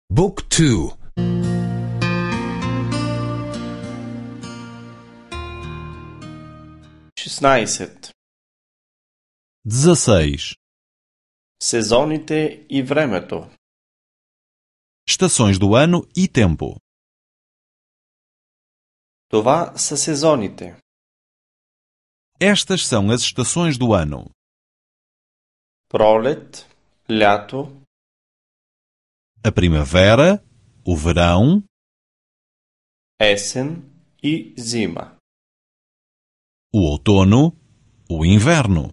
Book 2. 16. 16. Сезоните и времето. Estações do ano e tempo. Това са сезоните. Estas são as estações do ano: Пролет, лято, a primavera, o verão, есен и зима. o outono, o inverno.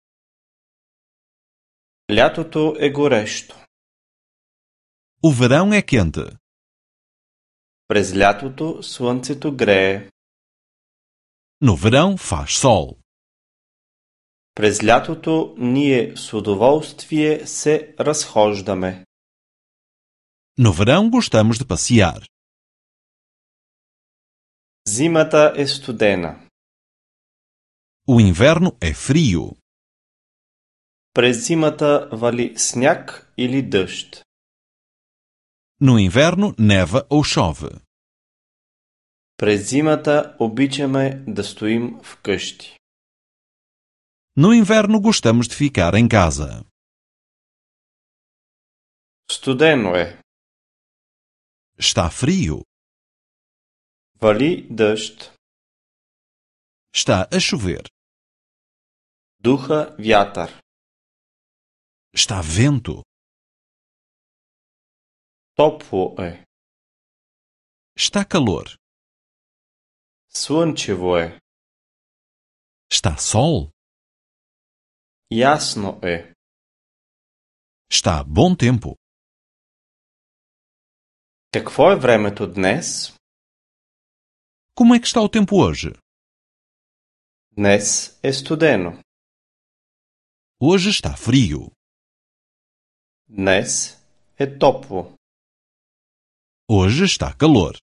Лятото е горещо. O verão é quente. През лятото слънцето грее. No verão faz sol. През лятото ние с удоволствие се разхождаме. No verão gostamos de passear. Зимата е студена. O inverno é frio. През зимата вали сняг или дъжд. No inverno neva ou chove. През зимата обичаме да стоим вкъщи. No inverno gostamos de ficar em casa. Студено е. Está frio. Вали дъжд. Está a chover. Духа вятър. Está vento. Топло е. Está calor. Слънчево е. Está sol. Ясно е. Está bom tempo. Какво е времето днес? Como é que está o tempo hoje? Днес е студено. Hoje está frio. Днес е топло. Hoje está calor.